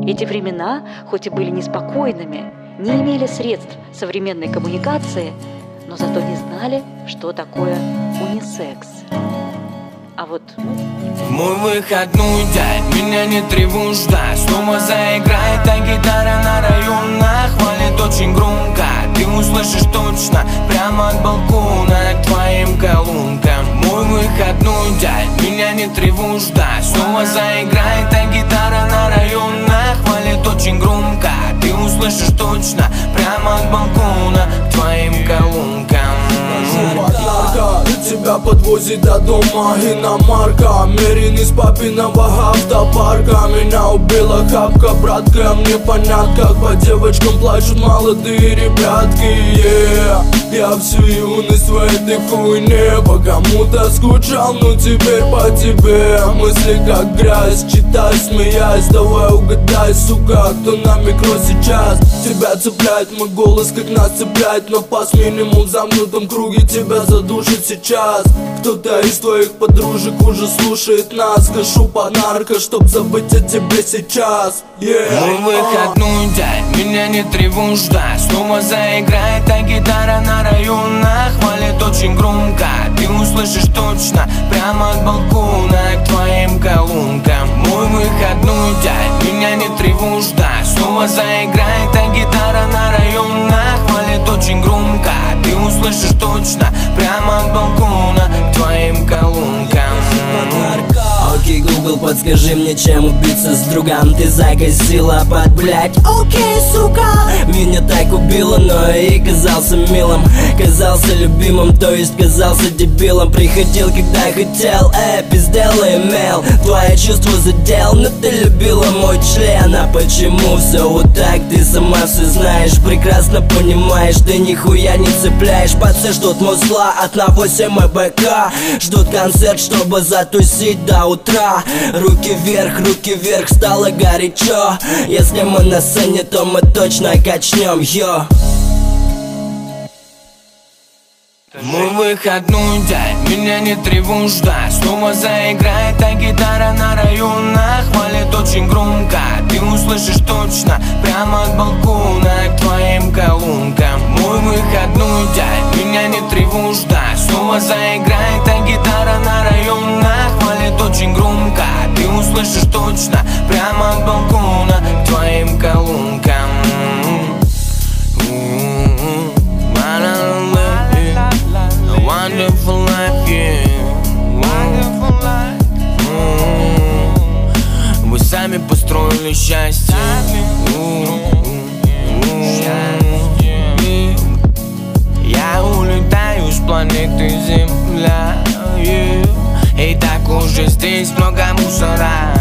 Эти времена, хоть и были неспокойными, не имели средств современной коммуникации, но зато не знали, что такое унисекс. А вот в мой выходной день меня не тревожда. Снова заиграет та гитара на районах, хвалит очень громко. Ты услышишь точно прямо от балкона к твоим колонкам. Мой выходной день меня не тревожда. Снова заиграет та гитара на районах, хвалит очень громко. Ты услышишь точно прямо от балкона к твоим колонкам. Тебя подвозит до дома иномарка, Мерин из папиного автопарка. Меня убила хапка, братка, мне понятно, как по девочкам плачут молодые ребятки. Я всю юность в этой хуйне по кому-то скучал, но теперь по тебе. Мысли как грязь, читай, смеясь. Давай угадай, сука, кто на микро сейчас. Тебя цепляет мой голос, как нас цепляет, но пас минимум в замкнутом круге тебя задушит сейчас. Кто-то из твоих подружек уже слушает нас. Кашу по нарко, чтоб забыть о тебе сейчас. Мой выходной день меня не тревожда. Снова заиграет та гитара на районах, хвалит очень громко. Ты услышишь точно прямо от балкона к твоим колонкам. Мой выходной день меня не тревожда. Снова заиграет та гитара на районах, хвалит очень громко. Ты услышишь точно прямо от балкона к твоим колонкам. Окей, Google, подскажи мне, чем убиться с другом. Ты закосила под блять. Окей, сука. Меня так убило, но и казался милым, казался любимым, то есть казался дебилом. Приходил, когда хотел, пиздел и имел. Твои чувства задел, но ты любила мой член. А почему все вот так? Ты сама все знаешь, прекрасно понимаешь. Ты нихуя не цепляешь. Пацаны ждут музла от на 8 МБК. Ждут концерт, чтобы затусить до утра. Руки вверх, стало горячо. Если мы на сцене, то мы точно качнем, йо. Мой выходной день меня не тревожда. Снова заиграет та гитара на районах, хвалит очень громко. Ты услышишь точно прямо от балкона к твоим колонкам. Мой выходной день меня не тревожда. Снова заиграет та гитара на районах, хвалит очень громко. Ты услышишь точно прямо от балкона к твоим колонкам. Wonderful life, yeah. Wonderful life. Вы сами построили счастье. Я улетаю с планеты Земля, и так уже здесь много мусора.